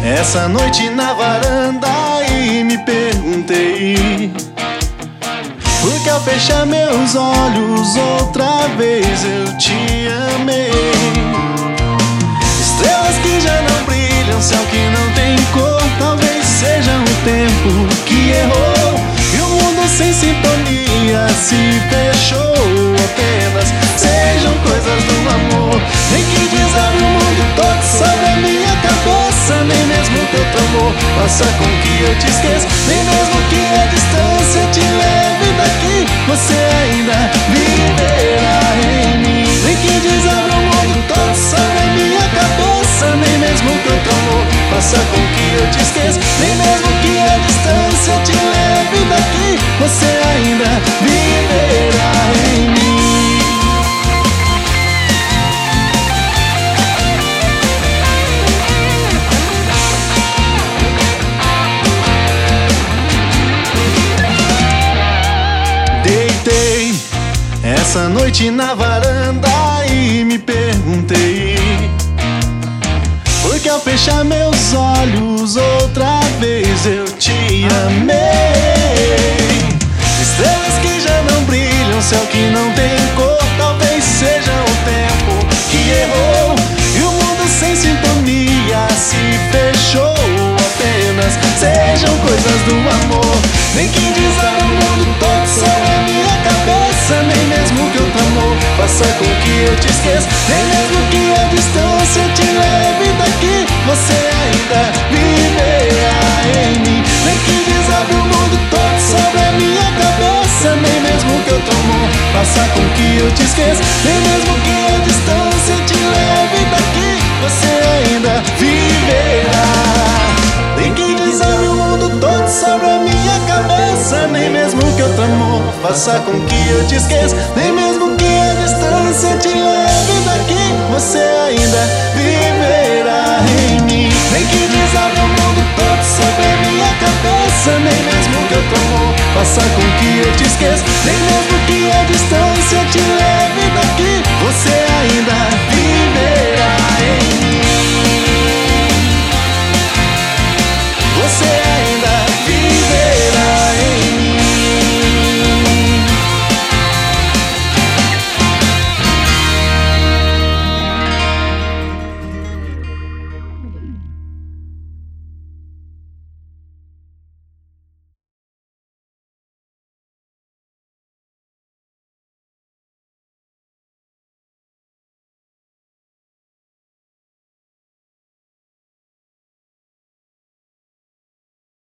essa noite na varanda e me perguntei por que ao fechar meus olhos outra vez eu te amei. Estrelas que já não brilham, céu que não tem cor, talvez seja o tempo que errou e o mundo sem sintonia se fechou. Apenas sejam coisas do amor. Nem que desabe o mundo todo sobre a minha cabeça, nem mesmo teu amor faça com que eu te esqueça, nem mesmo que a distância te leve daqui, você ainda viverá em mim. Nem que desabe o mundo todo sobre a minha cabeça, nem mesmo teu amor faça com que eu te esqueça, nem mesmo que a distância te leve daqui, você ainda viverá em mim. Deitei essa noite na varanda e me perguntei por que ao fechar meus olhos outra vez eu te amei. Estrelas que já não brilham, céu que não tem cor, talvez seja o tempo que errou e o mundo sem sintonia se fechou. Apenas sejam coisas do amor. Nem que desabe o mundo todo sobre a minha cabeça, nem mesmo que outro amor faça com que eu te esqueça, nem mesmo que a distância te leve daqui, você ainda viverá em mim. Nem que desabe o mundo todo sobre a minha cabeça, nem mesmo que outro amor faça com que eu te esqueça, nem mesmo que a distância te leve daqui, você ainda viverá. Nem que desabe o mundo todo sobre a minha cabeça, nem mesmo que outro amor faça com que eu te esqueça, nem mesmo que a distância te leve daqui,